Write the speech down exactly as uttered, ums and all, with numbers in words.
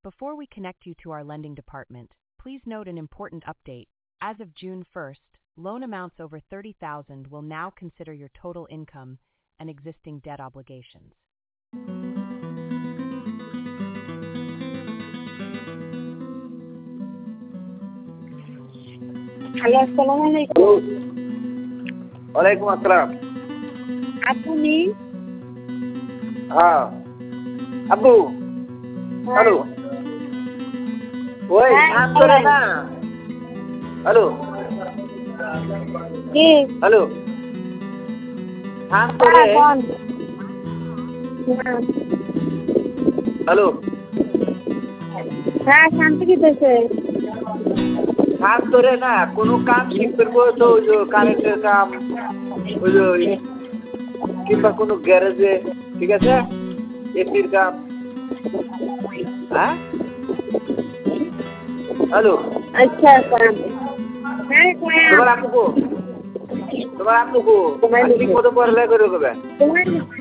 Before we connect you to our lending department, please note an important update. As of June first, loan amounts over thirty thousand will now consider your total income and existing debt obligations. Hello, আসসালামু আলাইকুম। ওয়ালাইকুম আসসালাম। আপনি? হ্যাঁ আব্বু। Hello. ওই হ্যাঁ, কাজ করে বলেন। না। হ্যালো। জি। হ্যালো। কাজ হ্যাঁ, করে। বল। হ্যাঁ। হ্যালো। হ্যাঁ, শান্তি দিতেছে। কাজ করে না, কোনো কাম শিখতে গেলে তো ওই যে কারেন্টের কাম, ওই যে কিংবা কোনো গ্যারেজে, ঠিক আছে, এসির কাম। হ্যাঁ হ্যালো। আচ্ছা আচ্ছা। হ্যাঁ, তোমার আপু কো? তোমার আপু কো? তোমার ঠিক মতো পড়ালেখা করে দেবে। তোমার